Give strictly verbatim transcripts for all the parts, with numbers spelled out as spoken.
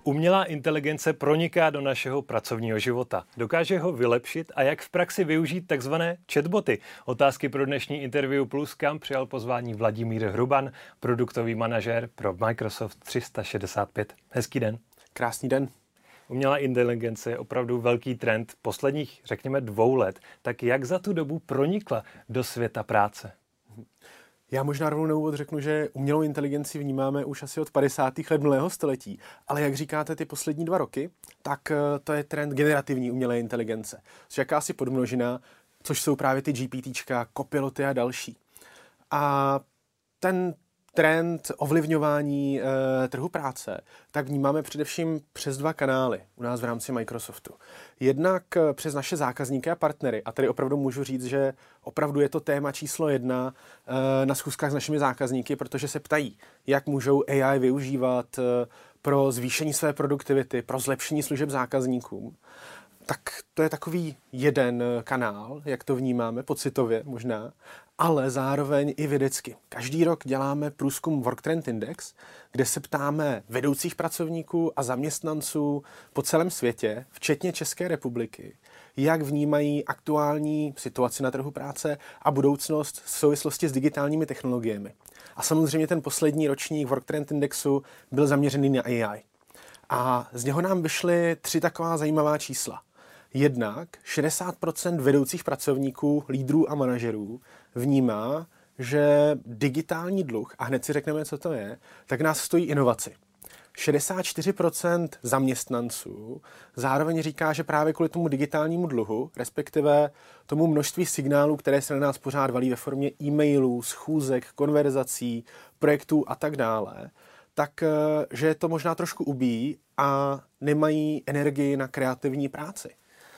Umělá inteligence proniká do našeho pracovního života. Dokáže ho vylepšit a jak v praxi využít takzvané chatboty? Otázky pro dnešní Interview Plus, kam přijal pozvání Vladimír Hruban, produktový manažér pro Microsoft tři sta šedesát pět. Hezký den. Krásný den. Umělá inteligence je opravdu velký trend posledních, řekněme, dvou let. Tak jak za tu dobu pronikla do světa práce? Já možná rovnou na úvod řeknu, že umělou inteligenci vnímáme už asi od padesátých let minulého století, ale jak říkáte ty poslední dva roky, tak to je trend generativní umělé inteligence, což je jakási podmnožina, což jsou právě ty GPTčka, copiloty a další. A ten trend ovlivňování e, trhu práce, tak vnímáme především přes dva kanály u nás v rámci Microsoftu. Jednak e, přes naše zákazníky a partnery, a tady opravdu můžu říct, že opravdu je to téma číslo jedna e, na schůzkách s našimi zákazníky, protože se ptají, jak můžou A I využívat e, pro zvýšení své produktivity, pro zlepšení služeb zákazníkům. Tak to je takový jeden kanál, jak to vnímáme, pocitově možná, ale zároveň i vědecky. Každý rok děláme průzkum Work Trend Index, kde se ptáme vedoucích pracovníků a zaměstnanců po celém světě, včetně České republiky, jak vnímají aktuální situaci na trhu práce a budoucnost v souvislosti s digitálními technologiemi. A samozřejmě ten poslední ročník Work Trend Indexu byl zaměřený na A I. A z něho nám vyšly tři taková zajímavá čísla. Jednak šedesát procent vedoucích pracovníků, lídrů a manažerů vnímá, že digitální dluh, a hned si řekneme, co to je, tak nás stojí inovaci. šedesát čtyři procent zaměstnanců zároveň říká, že právě kvůli tomu digitálnímu dluhu, respektive tomu množství signálů, které se na nás pořád valí ve formě e-mailů, schůzek, konverzací, projektů a tak dále, tak že to možná trošku ubíjí a nemají energii na kreativní práci.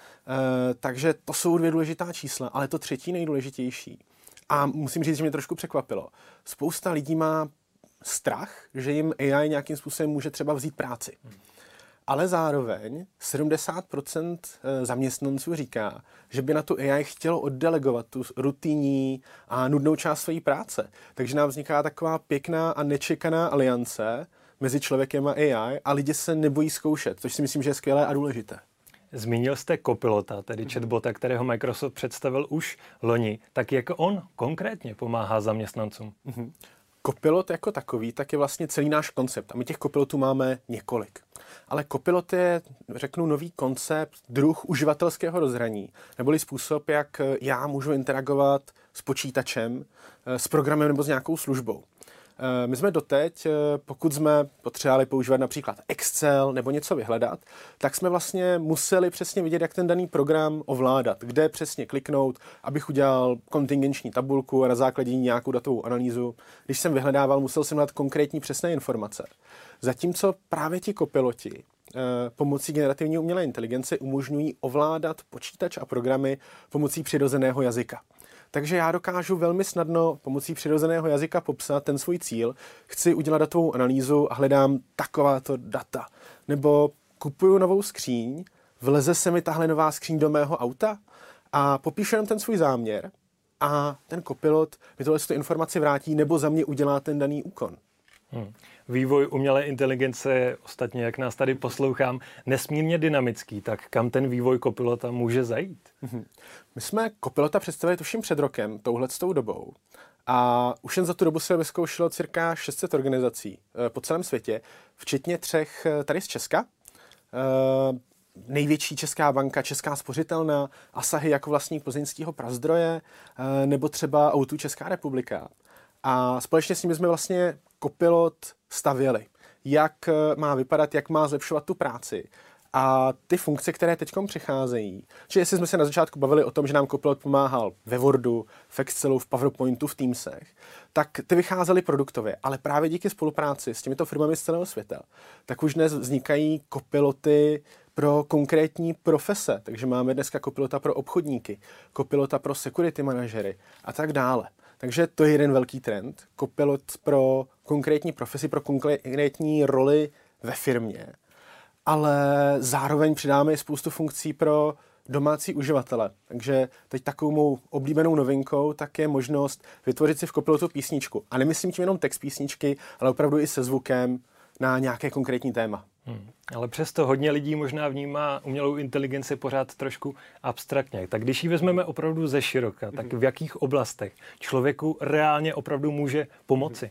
Uh, takže to jsou dvě důležitá čísla, ale to třetí nejdůležitější. A musím říct, že mě trošku překvapilo. Spousta lidí má strach, že jim A I nějakým způsobem může třeba vzít práci. Hmm. Ale zároveň sedmdesát procent zaměstnanců říká, že by na tu A I chtělo oddelegovat tu rutinní a nudnou část své práce. Takže nám vzniká taková pěkná a nečekaná aliance mezi člověkem a A I a lidi se nebojí zkoušet, což si myslím, že je skvělé a důležité. Zmínil jste Copilota, tedy chatbota, kterého Microsoft představil už loni. Tak jak on konkrétně pomáhá zaměstnancům? Mm-hmm. Copilot jako takový, tak je vlastně celý náš koncept. A my těch Copilotů máme několik. Ale Copilot je, řeknu, nový koncept, druh uživatelského rozhraní, neboli způsob, jak já můžu interagovat s počítačem, s programem nebo s nějakou službou. My jsme doteď, pokud jsme potřebovali používat například Excel nebo něco vyhledat, tak jsme vlastně museli přesně vidět, jak ten daný program ovládat, kde přesně kliknout, abych udělal kontingenční tabulku a na základě nějakou datovou analýzu. Když jsem vyhledával, musel jsem dát konkrétní přesné informace. Zatímco právě ti kopiloti pomocí generativní umělé inteligence umožňují ovládat počítač a programy pomocí přirozeného jazyka. Takže já dokážu velmi snadno pomocí přirozeného jazyka popsat ten svůj cíl. Chci udělat datovou analýzu a hledám takováto data. Nebo kupuju novou skříň, vleze se mi tahle nová skříň do mého auta a popíšu jenom ten svůj záměr a ten kopilot mi tohle informaci vrátí nebo za mě udělá ten daný úkon. Hmm. Vývoj umělé inteligence je ostatně, jak nás tady poslouchám, nesmírně dynamický. Tak kam ten vývoj Copilota může zajít? Hmm. My jsme Copilota představili tuším před rokem, touhletou dobou. A už jen za tu dobu se vyzkoušelo cirka šest set organizací po celém světě, včetně třech tady z Česka. E, největší česká banka, Česká spořitelna, Asahi jako vlastník plzeňského Prazdroje, e, nebo třeba Autu Česká republika. A společně s nimi jsme vlastně Copilot stavěli. Jak má vypadat, jak má zlepšovat tu práci. A ty funkce, které teďkom přicházejí, že jestli jsme se na začátku bavili o tom, že nám Copilot pomáhal ve Wordu, v Excelu, v PowerPointu, v Teamsech, tak ty vycházely produktově. Ale právě díky spolupráci s těmito firmami z celého světa, tak už dnes vznikají Copiloty pro konkrétní profese. Takže máme dneska Copilota pro obchodníky, Copilota pro security manažery a tak dále. Takže to je jeden velký trend. Copilot pro konkrétní profesi, pro konkrétní roli ve firmě. Ale zároveň přidáme i spoustu funkcí pro domácí uživatele. Takže teď takovou mou oblíbenou novinkou tak je možnost vytvořit si v Copilotu písničku. A nemyslím tím jenom text písničky, ale opravdu i se zvukem na nějaké konkrétní téma. Hmm. Ale přesto hodně lidí možná vnímá umělou inteligenci pořád trošku abstraktně. Tak když ji vezmeme opravdu ze široka, tak v jakých oblastech člověku reálně opravdu může pomoci?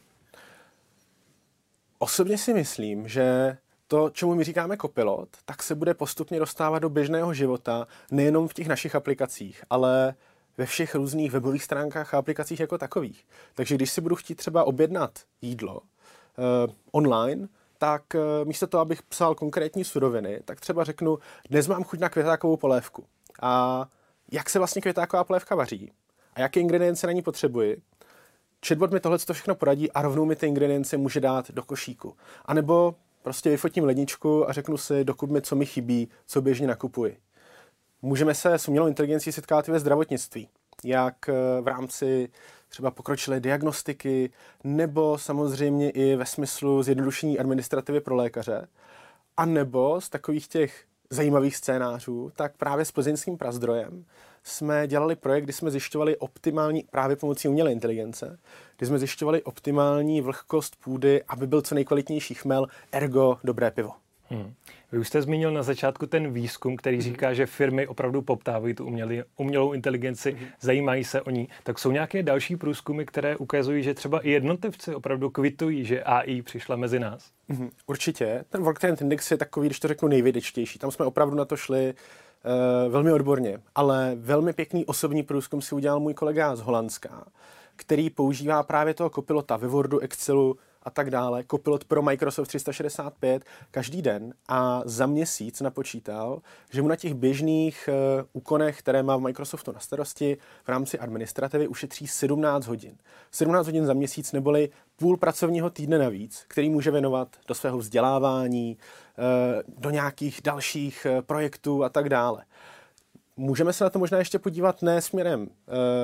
Osobně si myslím, že to, čemu my říkáme copilot, tak se bude postupně dostávat do běžného života nejenom v těch našich aplikacích, ale ve všech různých webových stránkách a aplikacích jako takových. Takže když si budu chtít třeba objednat jídlo eh, online, tak eh, místo toho, abych psal konkrétní suroviny, tak třeba řeknu, dnes mám chuť na květákovou polévku. A jak se vlastně květáková polévka vaří? A jaké ingredience na ní potřebuji? Chatbot mi tohle všechno poradí a rovnou mi ty ingredience může dát do košíku. A nebo prostě vyfotím ledničku a řeknu si, dokup mi, co mi chybí, co běžně nakupuji. Můžeme se s umělou inteligencí setkat i ve zdravotnictví, jak v rámci třeba pokročilé diagnostiky, nebo samozřejmě i ve smyslu zjednodušení administrativy pro lékaře, a nebo z takových těch zajímavých scénářů, tak právě s plzeňským Prazdrojem jsme dělali projekt, kdy jsme zjišťovali optimální, právě pomocí umělé inteligence, kdy jsme zjišťovali optimální vlhkost půdy, aby byl co nejkvalitnější chmel, ergo dobré pivo. Hmm. Vy už jste zmínil na začátku ten výzkum, který říká, že firmy opravdu poptávají tu umělý, umělou inteligenci, hmm. zajímají se o ní. Tak jsou nějaké další průzkumy, které ukazují, že třeba i jednotlivci opravdu kvitují, že A I přišla mezi nás? Hmm. Určitě. Ten World Trend Index je takový, když to řeknu, nejvědečtější. Tam jsme opravdu na to šli uh, velmi odborně. Ale velmi pěkný osobní průzkum si udělal můj kolega z Holandska, který používá právě toho copilota ve Wordu, Excelu a tak dále, Copilot pro Microsoft tři sta šedesát pět každý den, a za měsíc napočítal, že mu na těch běžných uh, úkonech, které má v Microsoftu na starosti v rámci administrativy, ušetří sedmnáct hodin. sedmnáct hodin za měsíc, neboli půl pracovního týdne navíc, který může věnovat do svého vzdělávání, uh, do nějakých dalších uh, projektů a tak dále. Můžeme se na to možná ještě podívat ne směrem e,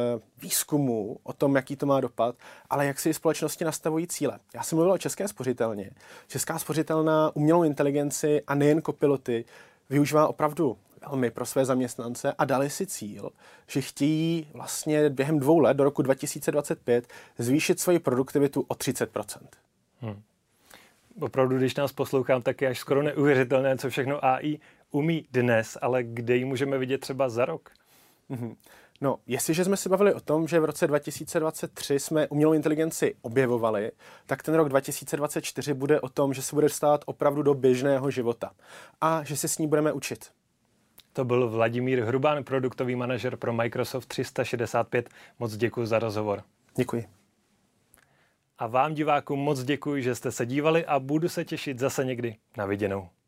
výzkumu o tom, jaký to má dopad, ale jak si společnosti nastavují cíle. Já jsem mluvil o České spořitelně. Česká spořitelna umělou inteligenci a nejen copiloty využívá opravdu velmi pro své zaměstnance a dali si cíl, že chtějí vlastně během dvou let do roku dva tisíce dvacet pět zvýšit svoji produktivitu o třicet procent. Hmm. Opravdu, když nás poslouchám, tak je až skoro neuvěřitelné, co všechno A I umí dnes, ale kde ji můžeme vidět třeba za rok? Mm-hmm. No, jestliže jsme se bavili o tom, že v roce dva tisíce dvacet tři jsme umělou inteligenci objevovali, tak ten rok dva tisíce dvacet čtyři bude o tom, že se bude dostávat opravdu do běžného života a že se s ní budeme učit. To byl Vladimír Hrubán, produktový manažer pro Microsoft tři sta šedesát pět. Moc děkuji za rozhovor. Děkuji. A vám, divákům, moc děkuji, že jste se dívali, a budu se těšit zase někdy. Na viděnou.